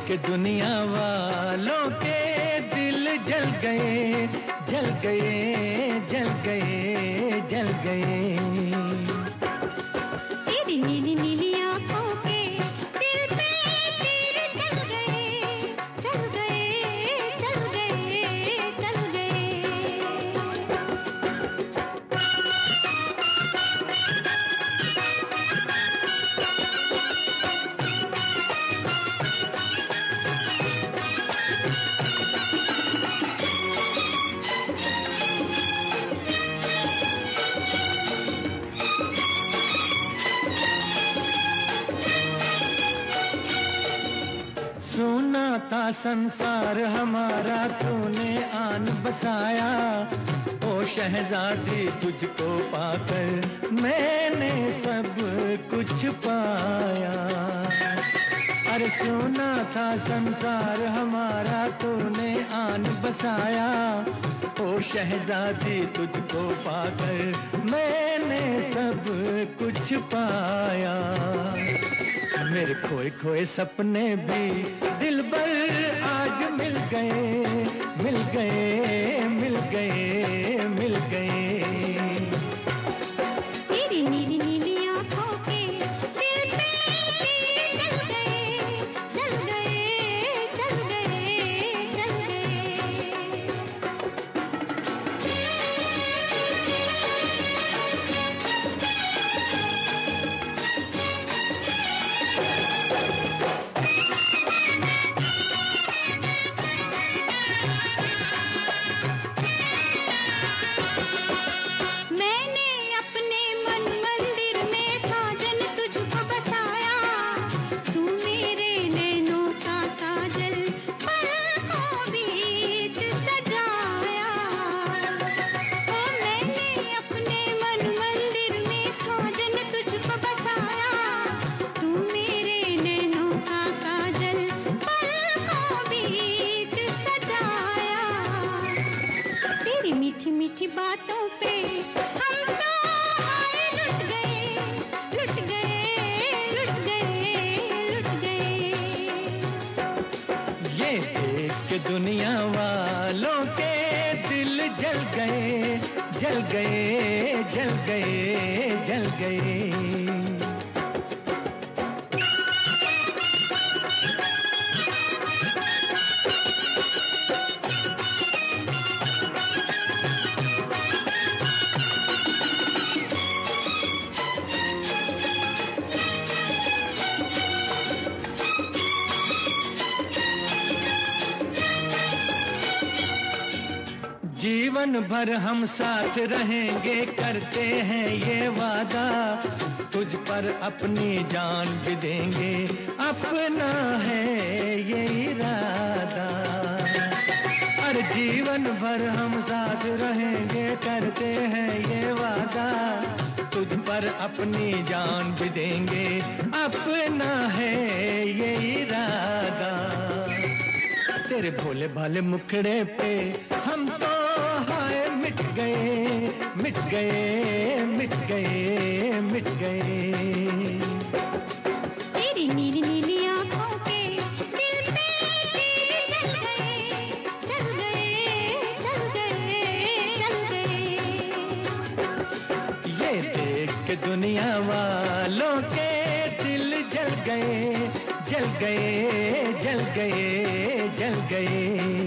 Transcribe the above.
के दुनिया वालों के दिल जल गए, जल गए, जल गए, जल गए। तेरी नीली नीली आंखों के दिल पे तीर चल गए, चल गए, चल गए, चल गए। सुना था संसार हमारा तूने आन बसाया, ओ शहजादी तुझको पाकर मैंने सब कुछ पाया। अरे सुना था संसार हमारा तूने आन बसाया, ओ शहजादी तुझको पाकर मैंने सब कुछ पाया। मेरे खोए खोए सपने भी दिलबर आज मिल गए, मिल गए, मिल गए, मिल गए। तेरी नीली नीली आंखों के दिल पे तीर चल गए, चल गए, चल गए, चल गए। मैंने अपने मन मंदिर में साजन तुझको बसाया, तू मेरे नैनों का काजल पलकों बीच सजाया। ओ मैंने अपने मन मंदिर में साजन तुझको बसाया, तू मेरे नैनों का काजल पलकों बीच सजाया। तेरी मीठी मीठी बातों पे हम तो हाय लुट गए, लुट गए, लुट गए, लुट गए। ये देख के दुनिया वालों के दिल जल गए, जल गए, जल गए, जल गए। जीवन भर हम साथ रहेंगे करते हैं ये वादा, तुझ पर अपनी जान भी देंगे अपना है ये इरादा। हर जीवन भर हम साथ रहेंगे करते हैं ये वादा, तुझ पर अपनी जान भी देंगे अपना है ये इरादा। तेरे भोले भाले मुखड़े पे हम तो हाय मिट गए, मिट गए, मिट गए, मिट गए। तेरी नीली नीली आंखों के दिल पे तीर चल गए, चल गए, चल गए, चल गए। ये देख के दुनिया वालों के दिल जल गए, जल गए, जल गए, जल गए।